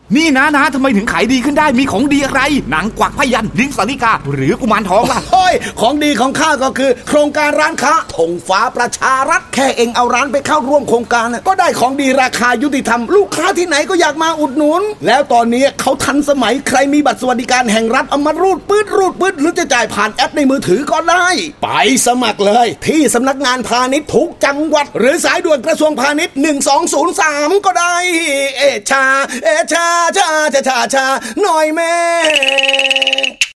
นี่นะทำไมถึงขายดีขึ้นได้มีของดีอะไรหนังกวักพยัญชนะลิ้นสาลิกาหรือกุมารทองล่ะเฮ้ยของดีของข้าก็คือโครงการร้านค้าธงฟ้าประชารัฐแค่เองเอาร้านไปเข้าร่วมโครงการก็ได้ของดีราคายุติธรรมลูกค้าที่ไหนก็อยากมาอุดหนุนแล้วตอนนี้เขาทันสมัยใครมีบัตรสวัสดิการแห่งรัฐเอามารูดปื๊ดหรือจะจ่ายผ่านแอปในมือถือก็ได้ไปสมัครเลยที่สำนักงานพาณิชย์ทุกจังหวัดหรือสายด่วนกระทรวงพาณิชย์1203ก็ได้เอชาหน่อยแม่